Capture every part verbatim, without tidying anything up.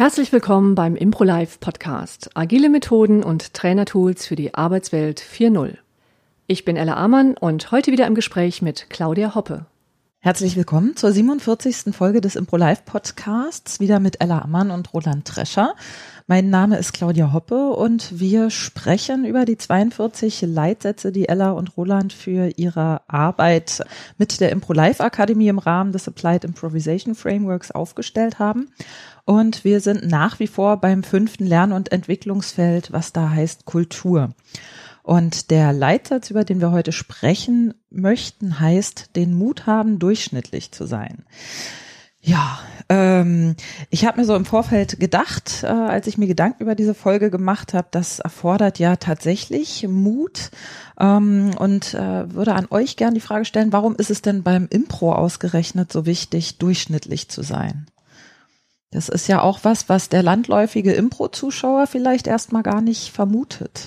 Herzlich willkommen beim ImproLife Podcast. Agile Methoden und Trainertools für die Arbeitswelt vier Punkt null. Ich bin Ella Amann und heute wieder im Gespräch mit Claudia Hoppe. Herzlich willkommen zur siebenundvierzigsten Folge des ImproLife Podcasts, wieder mit Ella Amann und Roland Trescher. Mein Name ist Claudia Hoppe und wir sprechen über die zweiundvierzig Leitsätze, die Ella und Roland für ihre Arbeit mit der ImproLife Akademie im Rahmen des Applied Improvisation Frameworks aufgestellt haben. Und wir sind nach wie vor beim fünften Lern- und Entwicklungsfeld, was da heißt Kultur. Und der Leitsatz, über den wir heute sprechen möchten, heißt, den Mut haben, durchschnittlich zu sein. Ja, ähm, ich habe mir so im Vorfeld gedacht, äh, als ich mir Gedanken über diese Folge gemacht habe, das erfordert ja tatsächlich Mut ähm, und äh, würde an euch gern die Frage stellen, warum ist es denn beim Impro ausgerechnet so wichtig, durchschnittlich zu sein? Das ist ja auch was, was der landläufige Impro-Zuschauer vielleicht erstmal gar nicht vermutet.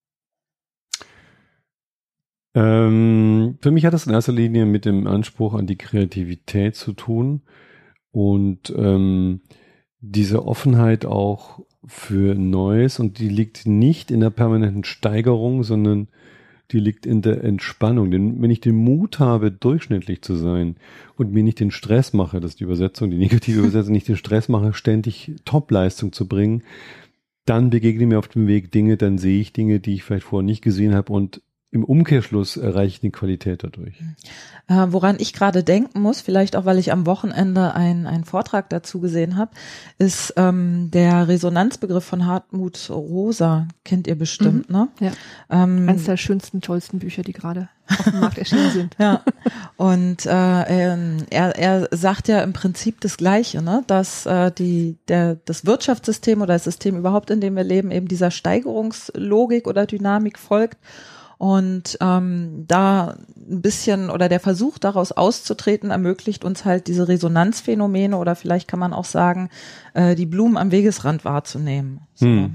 Ähm, für mich hat das in erster Linie mit dem Anspruch an die Kreativität zu tun und ähm, diese Offenheit auch für Neues, und die liegt nicht in der permanenten Steigerung, sondern die liegt in der Entspannung. Denn wenn ich den Mut habe, durchschnittlich zu sein und mir nicht den Stress mache, das ist die Übersetzung, die negative Übersetzung, nicht den Stress mache, ständig Topleistung zu bringen, dann begegnen mir auf dem Weg Dinge, dann sehe ich Dinge, die ich vielleicht vorher nicht gesehen habe, und im Umkehrschluss erreiche ich die Qualität dadurch. Äh, woran ich gerade denken muss, vielleicht auch, weil ich am Wochenende ein- einen Vortrag dazu gesehen habe, ist ähm, der Resonanzbegriff von Hartmut Rosa. Kennt ihr bestimmt, Mhm. ne? Ja. Ähm, Eines der schönsten, tollsten Bücher, die gerade auf dem Markt erschienen sind. Ja, und äh, er, er sagt ja im Prinzip das Gleiche, ne? Dass äh, die der das Wirtschaftssystem oder das System überhaupt, in dem wir leben, eben dieser Steigerungslogik oder Dynamik folgt. Und ähm, da ein bisschen oder der Versuch daraus auszutreten ermöglicht uns halt diese Resonanzphänomene oder vielleicht kann man auch sagen, äh, die Blumen am Wegesrand wahrzunehmen. So. Hm.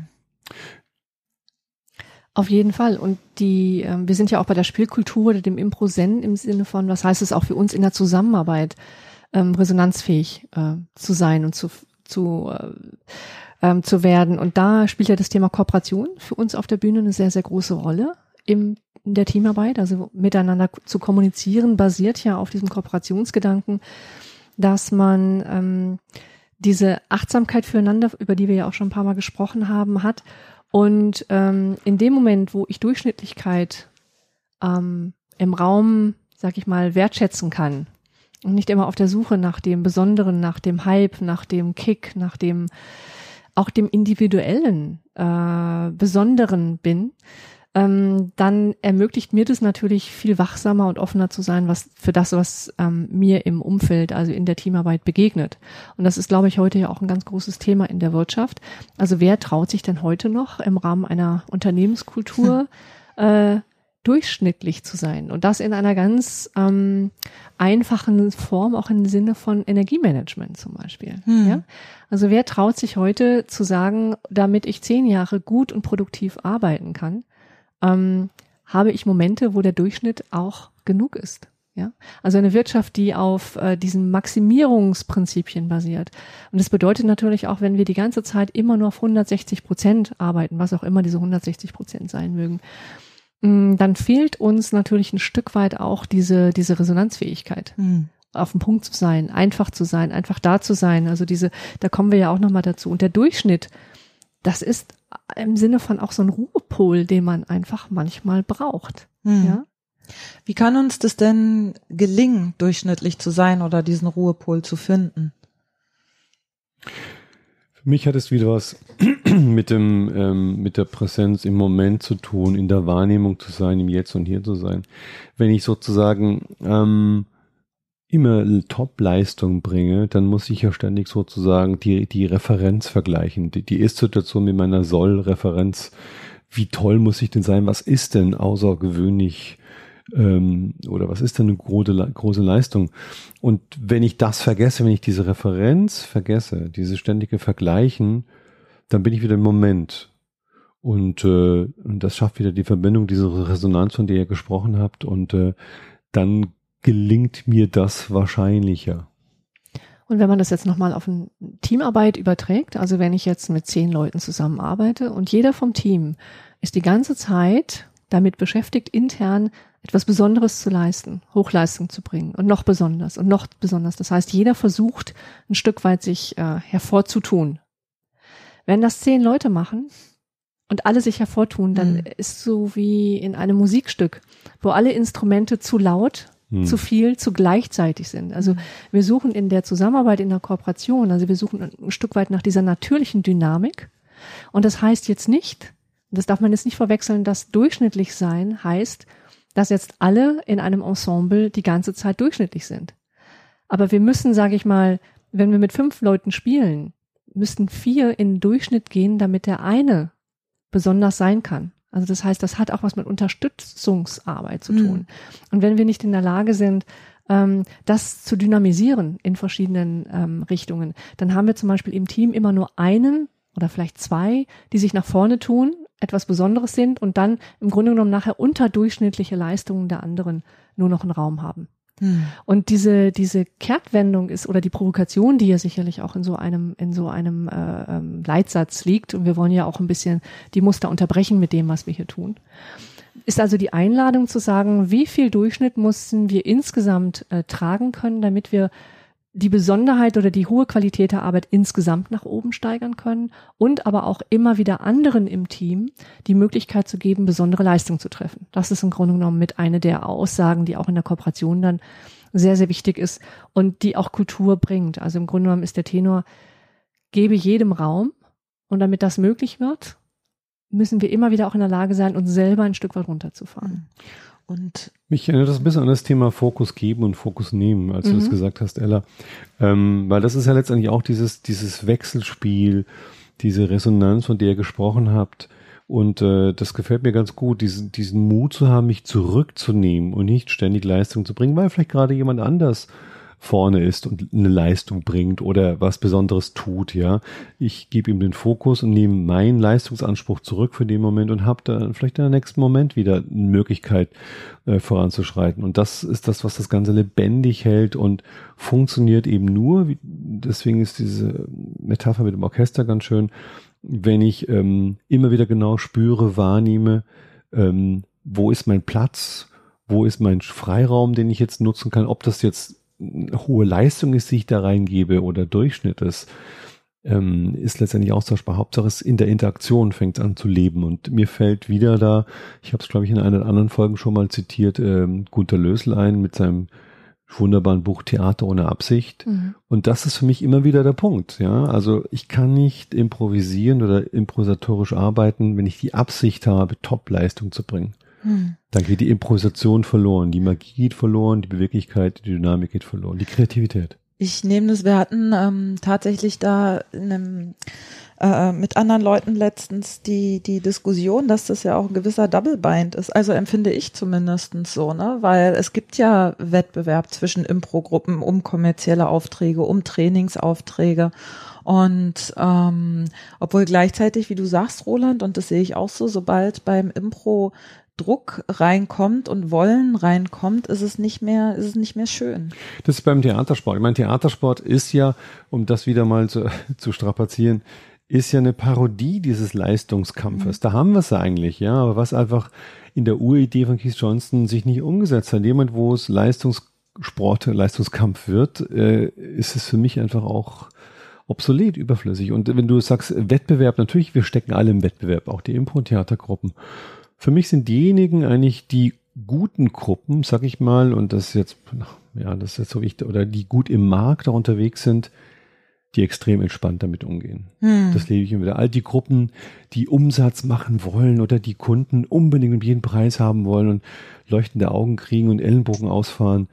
Auf jeden Fall. Und die, äh, wir sind ja auch bei der Spielkultur oder dem Impro-Zen im Sinne von, was heißt es auch für uns in der Zusammenarbeit, ähm, resonanzfähig äh, zu sein und zu, zu, äh, ähm, zu werden. Und da spielt ja das Thema Kooperation für uns auf der Bühne eine sehr, sehr große Rolle. Im, in der Teamarbeit, also miteinander zu kommunizieren, basiert ja auf diesem Kooperationsgedanken, dass man ähm, diese Achtsamkeit füreinander, über die wir ja auch schon ein paar Mal gesprochen haben, hat. Und ähm, in dem Moment, wo ich Durchschnittlichkeit ähm, im Raum, sag ich mal, wertschätzen kann und nicht immer auf der Suche nach dem Besonderen, nach dem Hype, nach dem Kick, nach dem auch dem individuellen äh, Besonderen bin, Ähm, dann ermöglicht mir das natürlich viel wachsamer und offener zu sein, was für das, was ähm, mir im Umfeld, also in der Teamarbeit begegnet. Und das ist, glaube ich, heute ja auch ein ganz großes Thema in der Wirtschaft. Also wer traut sich denn heute noch im Rahmen einer Unternehmenskultur hm. äh, durchschnittlich zu sein? Und das in einer ganz ähm, einfachen Form, auch im Sinne von Energiemanagement zum Beispiel. Hm. Ja? Also wer traut sich heute zu sagen, damit ich zehn Jahre gut und produktiv arbeiten kann, Ähm, habe ich Momente, wo der Durchschnitt auch genug ist. Ja, also eine Wirtschaft, die auf äh, diesen Maximierungsprinzipien basiert. Und das bedeutet natürlich auch, wenn wir die ganze Zeit immer nur auf hundertsechzig Prozent arbeiten, was auch immer diese hundertsechzig Prozent sein mögen, mh, dann fehlt uns natürlich ein Stück weit auch diese diese Resonanzfähigkeit. Mhm. Auf dem Punkt zu sein, einfach zu sein, einfach da zu sein. Also diese, da kommen wir ja auch nochmal dazu. Und der Durchschnitt, das ist im Sinne von auch so ein Ruhepol, den man einfach manchmal braucht. Hm. Ja? Wie kann uns das denn gelingen, durchschnittlich zu sein oder diesen Ruhepol zu finden? Für mich hat es wieder was mit dem ähm, mit der Präsenz im Moment zu tun, in der Wahrnehmung zu sein, im Jetzt und Hier zu sein. Wenn ich sozusagen ähm, immer Top-Leistung bringe, dann muss ich ja ständig sozusagen die die Referenz vergleichen, die, die Ist-Situation mit meiner Soll-Referenz. Wie toll muss ich denn sein? Was ist denn außergewöhnlich ähm, oder was ist denn eine große, große Leistung? Und wenn ich das vergesse, wenn ich diese Referenz vergesse, diese ständige Vergleichen, dann bin ich wieder im Moment. Und, äh, und das schafft wieder die Verbindung, diese Resonanz, von der ihr gesprochen habt. Und äh, dann gelingt mir das wahrscheinlicher. Und wenn man das jetzt nochmal auf eine Teamarbeit überträgt, also wenn ich jetzt mit zehn Leuten zusammenarbeite und jeder vom Team ist die ganze Zeit damit beschäftigt, intern etwas Besonderes zu leisten, Hochleistung zu bringen und noch besonders und noch besonders. Das heißt, jeder versucht ein Stück weit sich äh, hervorzutun. Wenn das zehn Leute machen und alle sich hervortun, dann mhm. ist so wie in einem Musikstück, wo alle Instrumente zu laut, mhm. zu viel, zu gleichzeitig sind. Also wir suchen in der Zusammenarbeit, in der Kooperation, also wir suchen ein Stück weit nach dieser natürlichen Dynamik. Und das heißt jetzt nicht, das darf man jetzt nicht verwechseln, dass durchschnittlich sein heißt, dass jetzt alle in einem Ensemble die ganze Zeit durchschnittlich sind. Aber wir müssen, sage ich mal, wenn wir mit fünf Leuten spielen, müssten vier in den Durchschnitt gehen, damit der eine besonders sein kann. Also das heißt, das hat auch was mit Unterstützungsarbeit zu tun. Mhm. Und wenn wir nicht in der Lage sind, ähm, das zu dynamisieren in verschiedenen ähm, Richtungen, dann haben wir zum Beispiel im Team immer nur einen oder vielleicht zwei, die sich nach vorne tun, etwas Besonderes sind und dann im Grunde genommen nachher unterdurchschnittliche Leistungen der anderen nur noch einen Raum haben. Hm. Und diese diese Kehrtwendung ist oder die Provokation, die ja sicherlich auch in so einem in so einem äh, ähm, Leitsatz liegt, und wir wollen ja auch ein bisschen die Muster unterbrechen mit dem, was wir hier tun, ist also die Einladung zu sagen, wie viel Durchschnitt mussten wir insgesamt äh, tragen können, damit wir die Besonderheit oder die hohe Qualität der Arbeit insgesamt nach oben steigern können und aber auch immer wieder anderen im Team die Möglichkeit zu geben, besondere Leistung zu treffen. Das ist im Grunde genommen mit einer der Aussagen, die auch in der Kooperation dann sehr, sehr wichtig ist und die auch Kultur bringt. Also im Grunde genommen ist der Tenor, gebe jedem Raum, und damit das möglich wird, müssen wir immer wieder auch in der Lage sein, uns selber ein Stück weit runterzufahren. Und mich erinnert das ein bisschen an das Thema Fokus geben und Fokus nehmen, als mhm. du das gesagt hast, Ella. Ähm, weil das ist ja letztendlich auch dieses, dieses Wechselspiel, diese Resonanz, von der ihr gesprochen habt. Und äh, das gefällt mir ganz gut, diesen, diesen Mut zu haben, mich zurückzunehmen und nicht ständig Leistung zu bringen, weil vielleicht gerade jemand anders vorne ist und eine Leistung bringt oder was Besonderes tut, ja. Ich gebe ihm den Fokus und nehme meinen Leistungsanspruch zurück für den Moment und habe dann vielleicht in der nächsten Moment wieder eine Möglichkeit äh, voranzuschreiten. Und das ist das, was das Ganze lebendig hält und funktioniert eben nur, wie, deswegen ist diese Metapher mit dem Orchester ganz schön, wenn ich ähm, immer wieder genau spüre, wahrnehme, ähm, wo ist mein Platz, wo ist mein Freiraum, den ich jetzt nutzen kann, ob das jetzt eine hohe Leistung ist, die ich da reingebe oder Durchschnitt ist, ähm, ist letztendlich austauschbar. Hauptsache es in der Interaktion fängt an zu leben. Und mir fällt wieder da, ich habe es glaube ich in einer der anderen Folgen schon mal zitiert, ähm, Gunter Lösel ein mit seinem wunderbaren Buch Theater ohne Absicht. Mhm. Und das ist für mich immer wieder der Punkt. Ja, also ich kann nicht improvisieren oder improvisatorisch arbeiten, wenn ich die Absicht habe, Top-Leistung zu bringen. Hm. Dann geht die Improvisation verloren, die Magie geht verloren, die Beweglichkeit, die Dynamik geht verloren, die Kreativität. Ich nehme das, wir hatten ähm, tatsächlich da in einem, äh, mit anderen Leuten letztens die die Diskussion, dass das ja auch ein gewisser Double Bind ist. Also empfinde ich zumindest so, ne, weil es gibt ja Wettbewerb zwischen Impro-Gruppen um kommerzielle Aufträge, um Trainingsaufträge. Und ähm, obwohl gleichzeitig, wie du sagst, Roland, und das sehe ich auch so, sobald beim Impro Druck reinkommt und Wollen reinkommt, ist es nicht mehr, ist es nicht mehr schön. Das ist beim Theatersport. Ich meine, Theatersport ist ja, um das wieder mal zu, zu strapazieren, ist ja eine Parodie dieses Leistungskampfes. Mhm. Da haben wir es eigentlich, ja. Aber was einfach in der Uridee von Keith Johnstone sich nicht umgesetzt hat, in dem Moment, wo es Leistungssport, Leistungskampf wird, äh, ist es für mich einfach auch obsolet, überflüssig. Und wenn du sagst Wettbewerb, natürlich, wir stecken alle im Wettbewerb, auch die Impro-Theatergruppen. Für mich sind diejenigen eigentlich die guten Gruppen, sag ich mal, und das ist jetzt, ja, das ist jetzt so wichtig, oder die gut im Markt da unterwegs sind, die extrem entspannt damit umgehen. Hm. Das lebe ich immer wieder. All die Gruppen, die Umsatz machen wollen oder die Kunden unbedingt um jeden Preis haben wollen und leuchtende Augen kriegen und Ellenbogen ausfahren,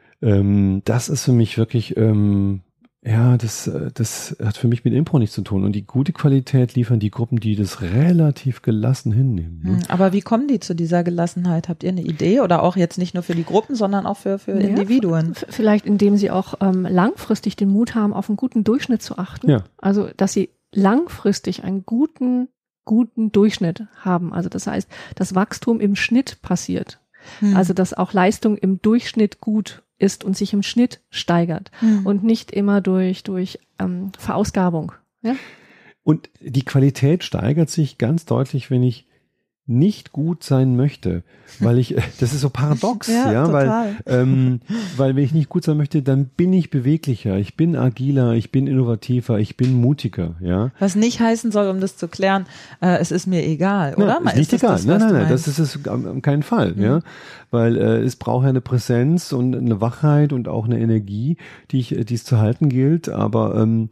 ähm, das ist für mich wirklich, ähm, ja, das, das hat für mich mit Impro nichts zu tun. Und die gute Qualität liefern die Gruppen, die das relativ gelassen hinnehmen. Ne? Aber wie kommen die zu dieser Gelassenheit? Habt ihr eine Idee? Oder auch jetzt nicht nur für die Gruppen, sondern auch für, für ja, Individuen? F- vielleicht indem sie auch ähm, langfristig den Mut haben, auf einen guten Durchschnitt zu achten. Ja. Also, dass sie langfristig einen guten, guten Durchschnitt haben. Also das heißt, dass Wachstum im Schnitt passiert. Hm. Also, dass auch Leistung im Durchschnitt gut ist und sich im Schnitt steigert mhm. und nicht immer durch, durch ähm, Verausgabung. Ja? Und die Qualität steigert sich ganz deutlich, wenn ich nicht gut sein möchte, weil ich, das ist so paradox, ja, ja weil, ähm, weil wenn ich nicht gut sein möchte, dann bin ich beweglicher, ich bin agiler, ich bin innovativer, ich bin mutiger, ja. Was nicht heißen soll, um das zu klären, äh, es ist mir egal, oder? Ja, ist nicht ist egal, das, nein, nein, nein, das ist es am keinen Fall, mhm. ja, weil äh, es braucht eine Präsenz und eine Wachheit und auch eine Energie, die ich, die es zu halten gilt, aber ähm,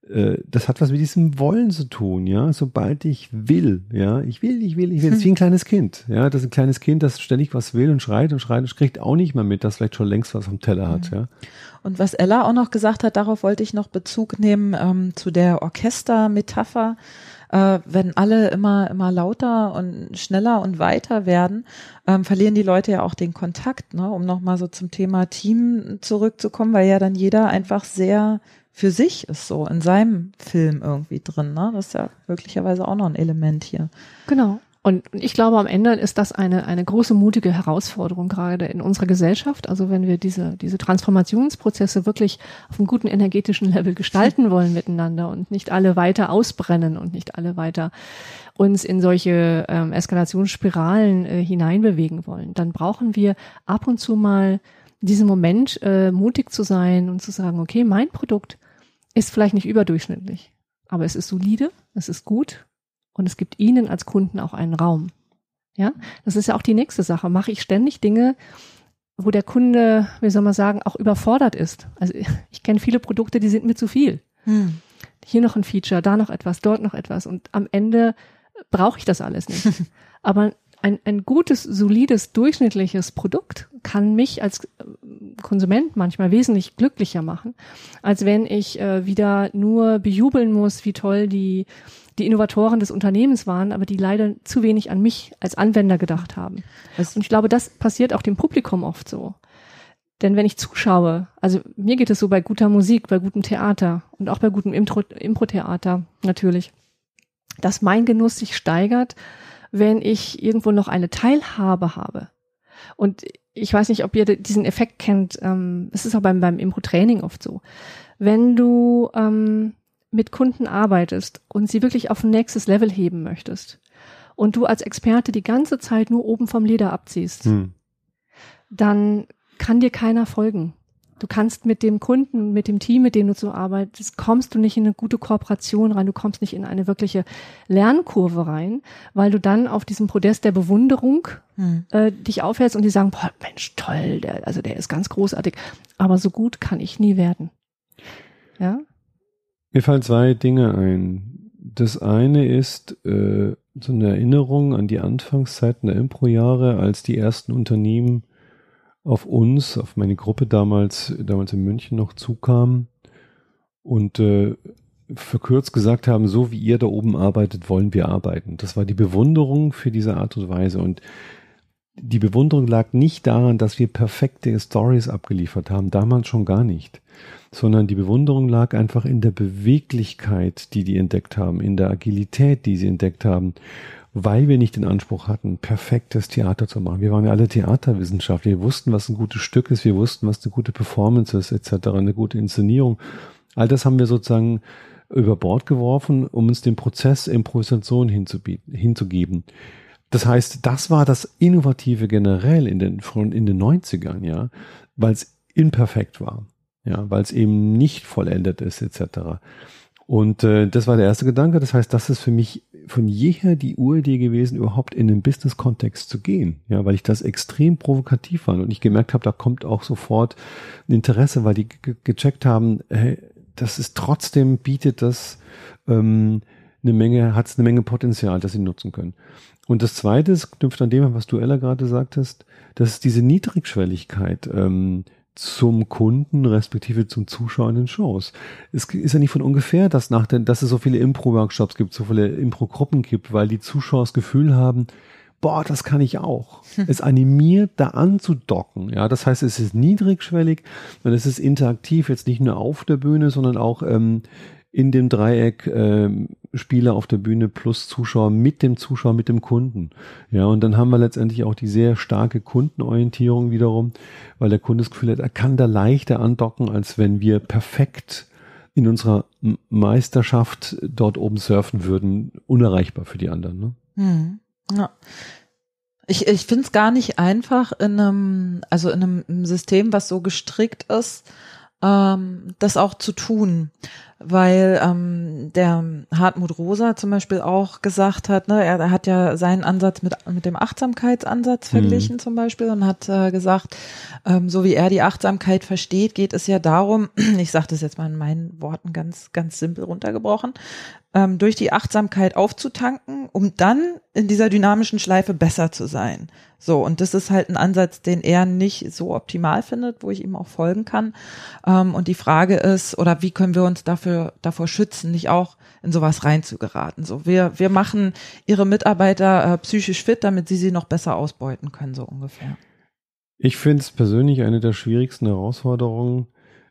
das hat was mit diesem Wollen zu tun, ja, sobald ich will, ja, ich will, ich will, ich will, das ist wie ein kleines Kind, ja, das ist ein kleines Kind, das ständig was will und schreit und schreit und kriegt auch nicht mehr mit, dass vielleicht schon längst was am Teller hat, ja. Und was Ella auch noch gesagt hat, darauf wollte ich noch Bezug nehmen, ähm, zu der Orchestermetapher, äh, wenn alle immer, immer lauter und schneller und weiter werden, ähm, verlieren die Leute ja auch den Kontakt, ne, um nochmal so zum Thema Team zurückzukommen, weil ja dann jeder einfach sehr für sich ist, so in seinem Film irgendwie drin, ne? Das ist ja möglicherweise auch noch ein Element hier. Genau. Und ich glaube, am Ende ist das eine, eine große, mutige Herausforderung gerade in unserer Gesellschaft. Also wenn wir diese, diese Transformationsprozesse wirklich auf einem guten energetischen Level gestalten wollen miteinander und nicht alle weiter ausbrennen und nicht alle weiter uns in solche ähm, Eskalationsspiralen äh, hineinbewegen wollen, dann brauchen wir ab und zu mal diesen Moment, äh, mutig zu sein und zu sagen, okay, mein Produkt ist vielleicht nicht überdurchschnittlich, aber es ist solide, es ist gut und es gibt Ihnen als Kunden auch einen Raum. Ja, das ist ja auch die nächste Sache. Mache ich ständig Dinge, wo der Kunde, wie soll man sagen, auch überfordert ist. Also ich, ich kenne viele Produkte, die sind mir zu viel. Hm. Hier noch ein Feature, da noch etwas, dort noch etwas und am Ende brauche ich das alles nicht. Aber ein, ein gutes, solides, durchschnittliches Produkt kann mich als Konsument manchmal wesentlich glücklicher machen, als wenn ich äh, wieder nur bejubeln muss, wie toll die, die Innovatoren des Unternehmens waren, aber die leider zu wenig an mich als Anwender gedacht haben. Und ich glaube, das passiert auch dem Publikum oft so. Denn wenn ich zuschaue, also mir geht es so bei guter Musik, bei gutem Theater und auch bei gutem Impro, Impro-Theater natürlich, dass mein Genuss sich steigert, wenn ich irgendwo noch eine Teilhabe habe. Und ich weiß nicht, ob ihr diesen Effekt kennt, ähm, es ist auch beim, beim Impro-Training oft so. Wenn du ähm, mit Kunden arbeitest und sie wirklich auf ein nächstes Level heben möchtest und du als Experte die ganze Zeit nur oben vom Leder abziehst, hm. dann kann dir keiner folgen. Du kannst mit dem Kunden, mit dem Team, mit dem du so arbeitest, kommst du nicht in eine gute Kooperation rein, du kommst nicht in eine wirkliche Lernkurve rein, weil du dann auf diesem Podest der Bewunderung hm. äh, dich aufhältst und die sagen, boah, Mensch, toll, der, also der ist ganz großartig, aber so gut kann ich nie werden. Ja? Mir fallen zwei Dinge ein. Das eine ist äh, so eine Erinnerung an die Anfangszeiten der Impro-Jahre, als die ersten Unternehmen auf uns, auf meine Gruppe damals, damals in München noch zukamen und äh, verkürzt gesagt haben, so wie ihr da oben arbeitet, wollen wir arbeiten. Das war die Bewunderung für diese Art und Weise und die Bewunderung lag nicht daran, dass wir perfekte Stories abgeliefert haben, damals schon gar nicht, sondern die Bewunderung lag einfach in der Beweglichkeit, die die entdeckt haben, in der Agilität, die sie entdeckt haben, weil wir nicht den Anspruch hatten, perfektes Theater zu machen. Wir waren ja alle Theaterwissenschaftler. Wir wussten, was ein gutes Stück ist. Wir wussten, was eine gute Performance ist, et cetera, eine gute Inszenierung. All das haben wir sozusagen über Bord geworfen, um uns den Prozess Improvisation hinzubieten, hinzugeben. Das heißt, das war das Innovative generell in den, in den neunzigern, ja, weil es imperfekt war, ja, weil es eben nicht vollendet ist, et cetera. Und äh, das war der erste Gedanke. Das heißt, das ist für mich von jeher die Uridee gewesen, überhaupt in den Business-Kontext zu gehen. Ja, weil ich das extrem provokativ fand und ich gemerkt habe, da kommt auch sofort ein Interesse, weil die ge- gecheckt haben, hey, das ist trotzdem, bietet das ähm, eine Menge, hat es eine Menge Potenzial, das sie nutzen können. Und das Zweite ist, knüpft an dem, was du, Ella, gerade sagtest, das ist diese Niedrigschwelligkeit, ähm, zum Kunden respektive zum Zuschauer in den Shows. Es ist ja nicht von ungefähr, dass nach den, dass es so viele Impro-Workshops gibt, so viele Impro-Gruppen gibt, weil die Zuschauer das Gefühl haben, boah, das kann ich auch. Hm. Es animiert, da anzudocken. Ja, das heißt, es ist niedrigschwellig und es ist interaktiv, jetzt nicht nur auf der Bühne, sondern auch ähm, in dem Dreieck äh, Spieler auf der Bühne plus Zuschauer mit dem Zuschauer, mit dem Kunden. Ja, und dann haben wir letztendlich auch die sehr starke Kundenorientierung wiederum, weil der Kunde das Gefühl hat, er kann da leichter andocken, als wenn wir perfekt in unserer Meisterschaft dort oben surfen würden, unerreichbar für die anderen. Ne? Hm. Ja. Ich, ich finde es gar nicht einfach in einem, also in einem System, was so gestrickt ist, ähm, das auch zu tun, weil ähm, der Hartmut Rosa zum Beispiel auch gesagt hat, ne, er, er hat ja seinen Ansatz mit mit dem Achtsamkeitsansatz verglichen mhm. zum Beispiel und hat äh, gesagt, ähm, so wie er die Achtsamkeit versteht, geht es ja darum, ich sage das jetzt mal in meinen Worten ganz ganz simpel runtergebrochen, ähm, durch die Achtsamkeit aufzutanken, um dann in dieser dynamischen Schleife besser zu sein. So, und das ist halt ein Ansatz, den er nicht so optimal findet, wo ich ihm auch folgen kann. Ähm, und die Frage ist, oder wie können wir uns dafür davor schützen, nicht auch in sowas reinzugeraten? So, wir wir machen ihre Mitarbeiter äh, psychisch fit, damit sie sie noch besser ausbeuten können, so ungefähr. Ich finde es persönlich eine der schwierigsten Herausforderungen,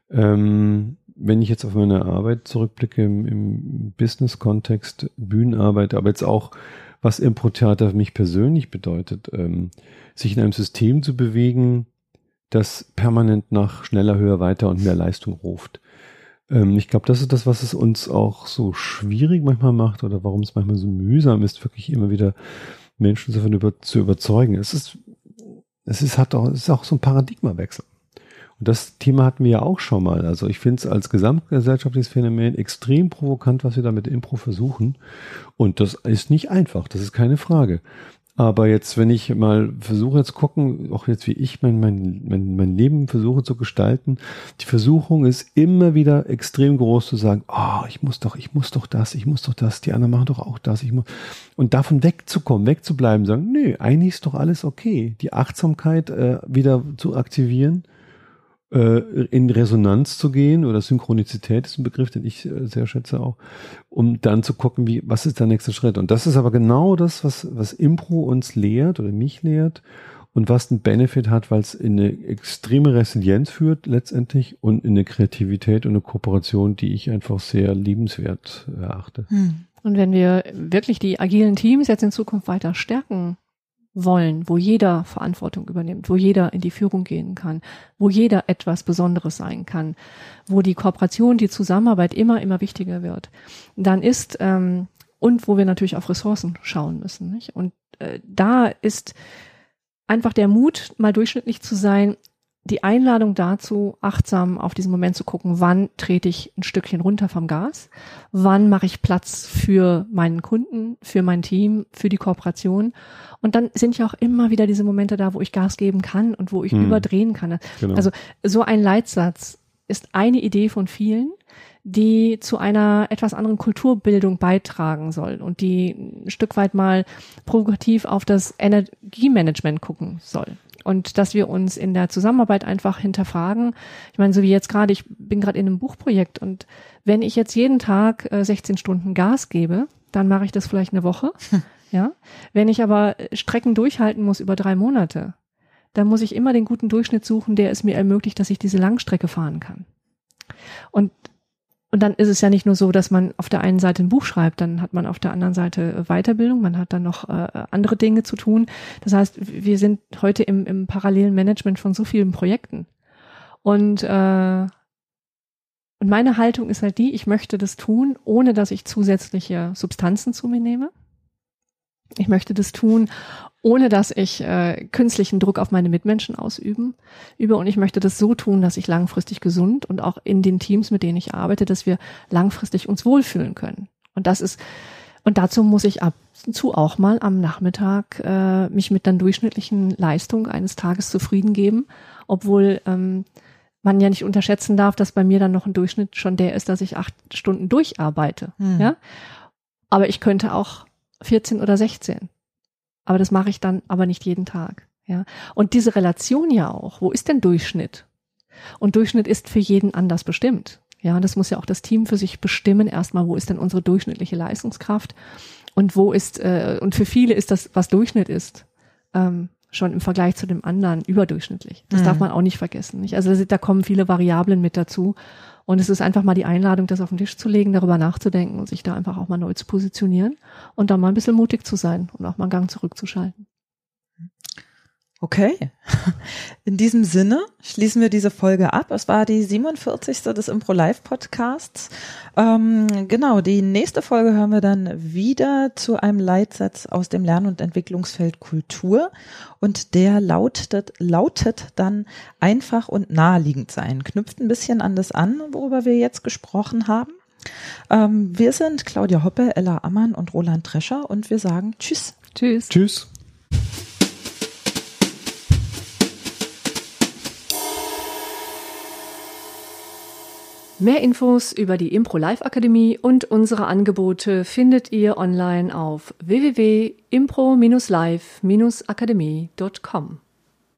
ähm, wenn ich jetzt auf meine Arbeit zurückblicke im, im Business-Kontext, Bühnenarbeit, aber jetzt auch was Impro-Theater für mich persönlich bedeutet, ähm, sich in einem System zu bewegen, das permanent nach schneller, höher, weiter und mehr Leistung ruft. Ähm, ich glaube, das ist das, was es uns auch so schwierig manchmal macht oder warum es manchmal so mühsam ist, wirklich immer wieder Menschen davon über, zu überzeugen. Es ist, es ist, hat auch, es ist auch so ein Paradigmawechsel. Und das Thema hatten wir ja auch schon mal. Also ich finde es als gesamtgesellschaftliches Phänomen extrem provokant, was wir da mit Impro versuchen. Und das ist nicht einfach, das ist keine Frage. Aber jetzt, wenn ich mal versuche zu gucken, auch jetzt wie ich mein, mein, mein, mein Leben versuche zu gestalten, die Versuchung ist immer wieder extrem groß zu sagen, oh, ich muss doch, ich muss doch das, ich muss doch das, die anderen machen doch auch das. Ich muss, und davon wegzukommen, wegzubleiben, sagen, nö, eigentlich ist doch alles okay. Die Achtsamkeit äh, wieder zu aktivieren, in Resonanz zu gehen, oder Synchronizität ist ein Begriff, den ich sehr schätze auch, um dann zu gucken, wie, was ist der nächste Schritt? Und das ist aber genau das, was, was Impro uns lehrt oder mich lehrt und was einen Benefit hat, weil es in eine extreme Resilienz führt letztendlich und in eine Kreativität und eine Kooperation, die ich einfach sehr liebenswert erachte. Und wenn wir wirklich die agilen Teams jetzt in Zukunft weiter stärken wollen, wo jeder Verantwortung übernimmt, wo jeder in die Führung gehen kann, wo jeder etwas Besonderes sein kann, wo die Kooperation, die Zusammenarbeit immer, immer wichtiger wird, dann ist, ähm, und wo wir natürlich auf Ressourcen schauen müssen, nicht? Und äh, da ist einfach der Mut, mal durchschnittlich zu sein, die Einladung dazu, achtsam auf diesen Moment zu gucken, wann trete ich ein Stückchen runter vom Gas, wann mache ich Platz für meinen Kunden, für mein Team, für die Kooperation. Und dann sind ja auch immer wieder diese Momente da, wo ich Gas geben kann und wo ich hm. überdrehen kann. Genau. Also so ein Leitsatz ist eine Idee von vielen, die zu einer etwas anderen Kulturbildung beitragen soll und die ein Stück weit mal provokativ auf das Energiemanagement gucken soll. Und dass wir uns in der Zusammenarbeit einfach hinterfragen. Ich meine, so wie jetzt gerade, ich bin gerade in einem Buchprojekt und wenn ich jetzt jeden Tag äh, sechzehn Stunden Gas gebe, dann mache ich das vielleicht eine Woche. Hm. Ja. Wenn ich aber Strecken durchhalten muss über drei Monate, dann muss ich immer den guten Durchschnitt suchen, der es mir ermöglicht, dass ich diese Langstrecke fahren kann. Und Und dann ist es ja nicht nur so, dass man auf der einen Seite ein Buch schreibt, dann hat man auf der anderen Seite Weiterbildung, man hat dann noch äh, andere Dinge zu tun. Das heißt, wir sind heute im, im parallelen Management von so vielen Projekten. Und, äh, und meine Haltung ist halt die, ich möchte das tun, ohne dass ich zusätzliche Substanzen zu mir nehme. Ich möchte das tun, ohne dass ich äh, künstlichen Druck auf meine Mitmenschen ausüben übe. Und ich möchte das so tun, dass ich langfristig gesund und auch in den Teams, mit denen ich arbeite, dass wir langfristig uns wohlfühlen können. Und das ist, und dazu muss ich ab und zu auch mal am Nachmittag äh, mich mit der durchschnittlichen Leistung eines Tages zufrieden geben, obwohl ähm, man ja nicht unterschätzen darf, dass bei mir dann noch ein Durchschnitt schon der ist, dass ich acht Stunden durcharbeite. Hm. Ja, aber ich könnte auch vierzehn oder sechzehn. Aber das mache ich dann aber nicht jeden Tag. Ja. Und diese Relation ja auch. Wo ist denn Durchschnitt? Und Durchschnitt ist für jeden anders bestimmt. Ja, und das muss ja auch das Team für sich bestimmen. Erstmal, wo ist denn unsere durchschnittliche Leistungskraft? Und wo ist, äh, und für viele ist das, was Durchschnitt ist, ähm, schon im Vergleich zu dem anderen überdurchschnittlich. Das Mhm. darf man auch nicht vergessen. Nicht? Also da kommen viele Variablen mit dazu. Und es ist einfach mal die Einladung, das auf den Tisch zu legen, darüber nachzudenken und sich da einfach auch mal neu zu positionieren und dann mal ein bisschen mutig zu sein und auch mal einen Gang zurückzuschalten. Okay. In diesem Sinne schließen wir diese Folge ab. Es war die siebenundvierzigste des Impro-Live-Podcasts. Ähm, genau, die nächste Folge hören wir dann wieder zu einem Leitsatz aus dem Lern- und Entwicklungsfeld Kultur. Und der lautet, lautet dann einfach und naheliegend sein. Knüpft ein bisschen an das an, worüber wir jetzt gesprochen haben. Ähm, wir sind Claudia Hoppe, Ella Ammann und Roland Trescher und wir sagen Tschüss. Tschüss. Tschüss. Mehr Infos über die Impro-Live Akademie und unsere Angebote findet ihr online auf w w w punkt impro Bindestrich live Bindestrich akademie Punkt com.